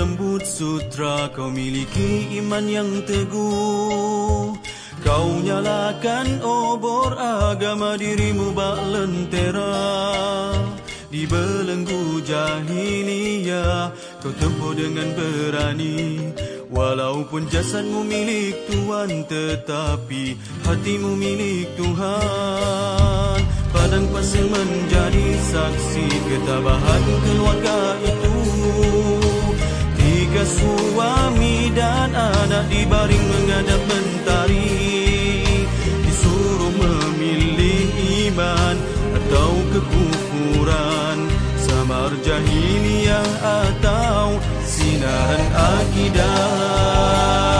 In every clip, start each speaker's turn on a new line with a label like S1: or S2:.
S1: lembut sutra, kau miliki iman yang teguh. Kau nyalakan obor agama, dirimu bak lentera. Di belenggu jahiliyah kau tempuh dengan berani. Walaupun jasadmu milik Tuhan, tetapi hatimu milik Tuhan. Padang pasir menjadi saksi ketabahan keluarga itu. 3 suami dan anak dibaring menghadap mentari. Disuruh memilih iman atau kekufuran, samar jahiliyah atau sinaran akidah.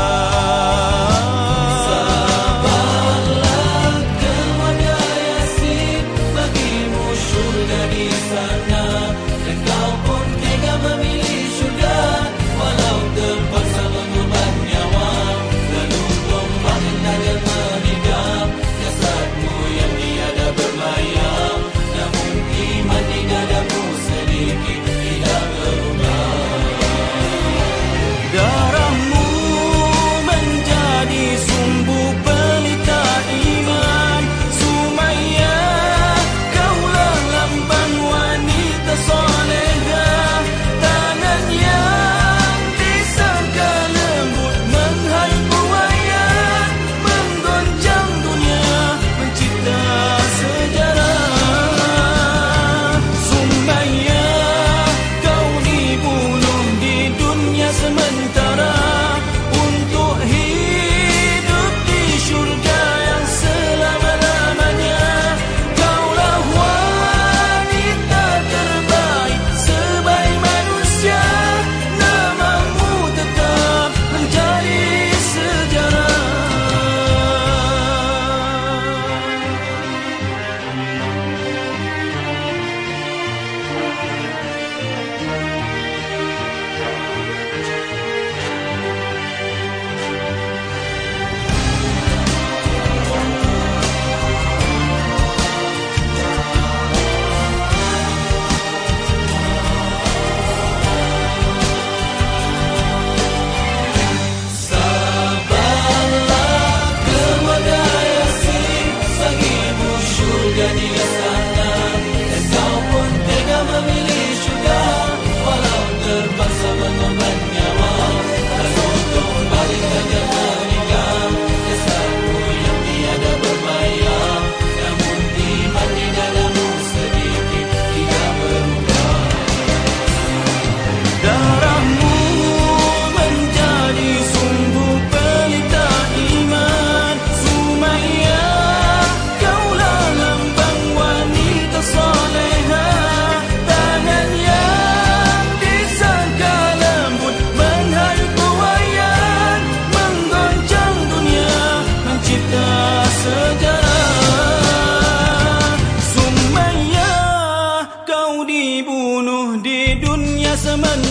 S1: Dibunuh di dunia sementara.